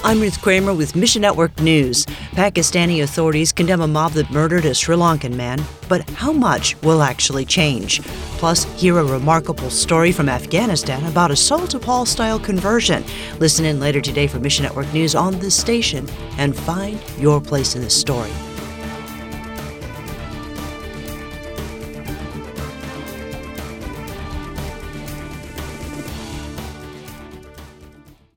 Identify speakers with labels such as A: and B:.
A: I'm Ruth Kramer with Mission Network News. Pakistani authorities condemn a mob that murdered a Sri Lankan man, but how much will actually change? Plus, hear a remarkable story from Afghanistan about a Saul to Paul-style conversion. Listen in later today for Mission Network News on this station and find your place in the story.